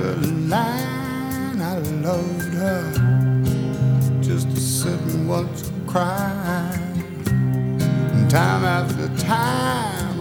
the line, I loved her just to sit and watch her cry. And time after time